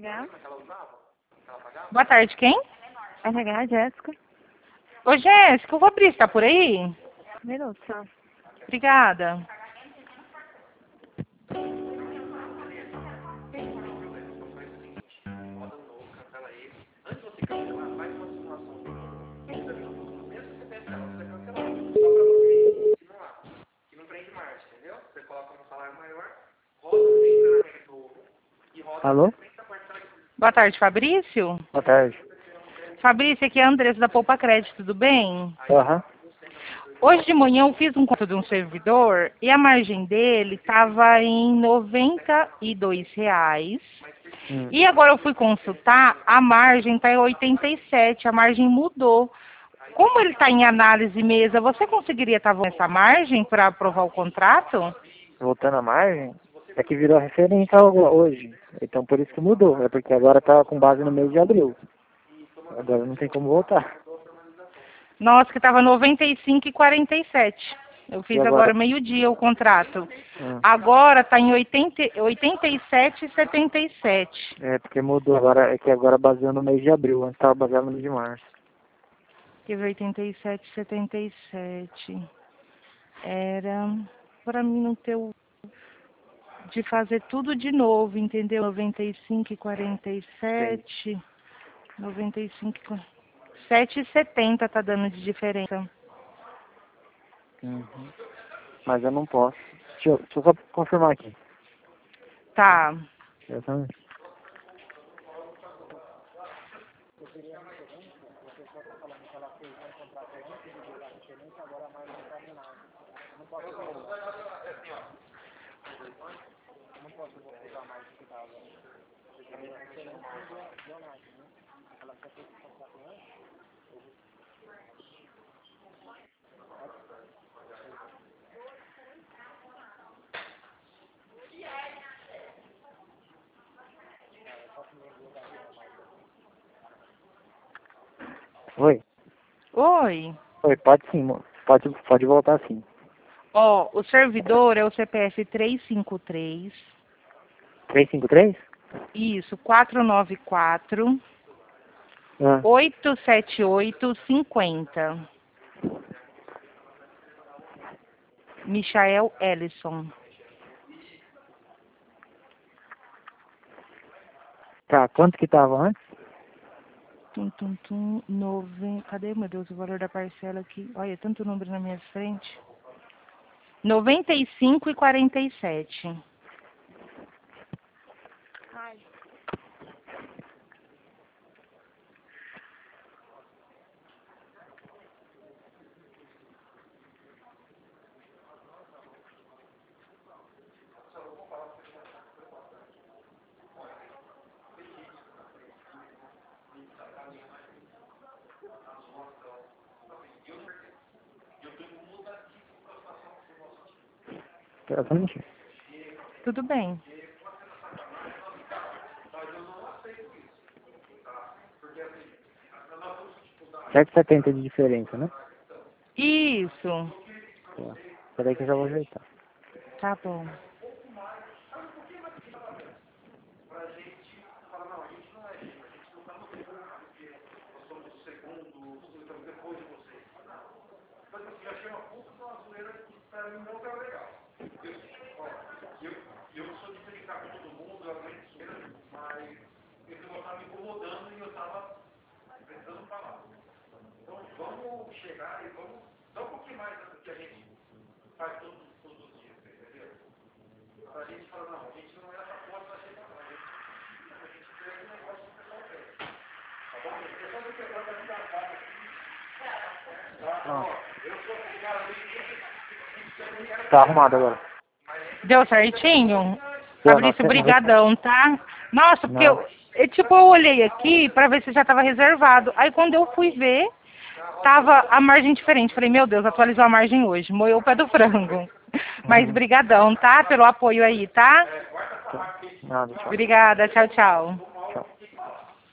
RH. Boa tarde, quem? RH, Jéssica. Ô, Jéssica, o Fabrício tá por aí? Um minuto, só. Obrigada. Alô? Boa tarde, Fabrício. Boa tarde. Fabrício, aqui é a Andressa da Poupa Crédito, tudo bem? Aham. Hoje de manhã eu fiz um conto de um servidor e a margem dele estava em R$ 92. E agora eu fui consultar, a margem está em 87, a margem mudou. Como ele está em análise mesa, você conseguiria estar voltando essa margem para aprovar o contrato? Voltando à margem, é que virou referência hoje. Então por isso que mudou. É porque agora tá com base no mês de abril. Agora não tem como voltar. Nossa, que estava 95,47. Eu fiz E agora agora? meio-dia o contrato. Ah. Agora está em 87,77. É porque mudou. Agora é que agora baseou no mês de abril. Antes estava baseado no mês de março. Teve 87,77. Era para mim não ter o de fazer tudo de novo, entendeu? 95,47. 95, 7,70 tá dando de diferença. Uhum. Mas eu não posso. Deixa eu só confirmar aqui. Tá. Exatamente. Oi? Oi. Oi, pode sim, pode voltar sim. Ó, o servidor é o CPF 353. 353? Isso, 494 Ah. 87850. Michael Ellison. Tá, quanto que tava antes? Cadê, meu Deus, o valor da parcela aqui? Olha, tanto número na minha frente. 95,47. Ai. Exatamente. Tudo bem. 7,70 de diferença, né? Isso. Tá. Peraí que eu já vou ajeitar. Tá bom. Ah. Tá arrumado agora. Deu certinho? Deu, Fabrício, brigadão, tá? Nossa, porque eu olhei aqui pra ver se já tava reservado. Aí quando eu fui ver, tava a margem diferente. Falei, meu Deus, atualizou a margem hoje. Moeu o pé do frango. Mas brigadão, tá? Pelo apoio aí, tá? Nada, tchau. Obrigada, tchau, tchau.